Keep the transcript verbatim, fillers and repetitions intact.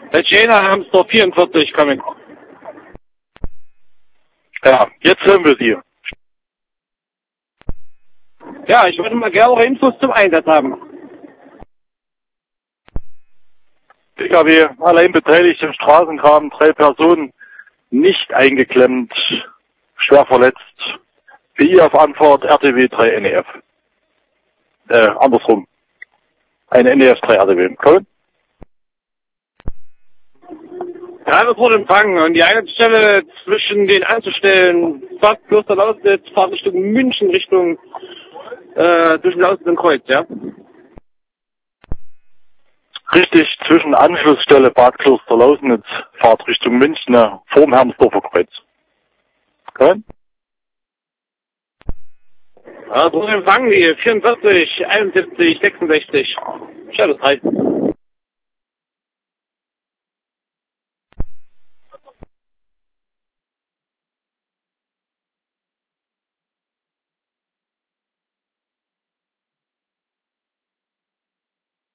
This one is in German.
Bei Jena Hamster vierundvierzig kommen. Ja, jetzt hören wir Sie. Ja, ich würde mal gerne Infos zum Einsatz haben. P K W allein beteiligt im Straßenkram, drei Personen nicht eingeklemmt, schwer verletzt. P I auf Anfahrt R T W drei N E F. Äh, andersrum. Ein N E F drei R T W. Kommen? Ja, das wurde empfangen. Und die Einsatzstelle zwischen den Anzustellen Bad Kloster-Lausitz, fahrt Richtung München, Richtung äh, zwischen Lausitz und Kreuz, ja? Richtig, zwischen Anschlussstelle Bad Kloster-Lausitz, Fahrt Richtung München, vorm Hermsdorfer Kreuz. Kommen? Ja, das wurde empfangen, die vierundvierzig, einundsiebzig, sechsundsechzig. Schau, das reicht.